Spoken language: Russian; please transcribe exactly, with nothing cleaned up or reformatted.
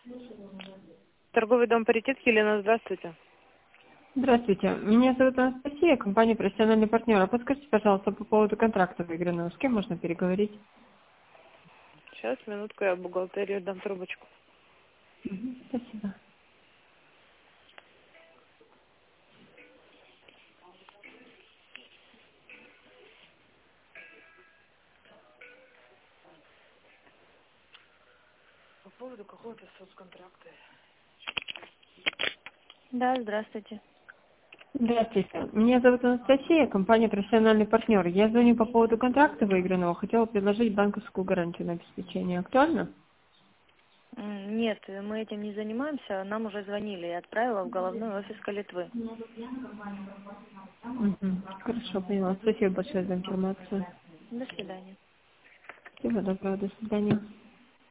Торговый дом «Паритет», Елена, здравствуйте. Здравствуйте. Меня зовут Анастасия, компания «Профессиональный партнер». А подскажите, пожалуйста, по поводу контракта выигранного. С кем можно переговорить? Сейчас, минутку, я в бухгалтерию дам трубочку. Мгм, спасибо. По поводу какого-то соцконтракта. Да, здравствуйте. Здравствуйте. Меня зовут Анастасия, компания «Профессиональный партнер». Я звоню по поводу контракта выигранного. Хотела предложить банковскую гарантию на обеспечение. Актуально? М, Нет, мы этим не занимаемся. Нам уже звонили и отправила в головной офис Калитвы. Мгм. Хорошо, поняла. Спасибо большое за информацию. До свидания. Всего доброго. До свидания.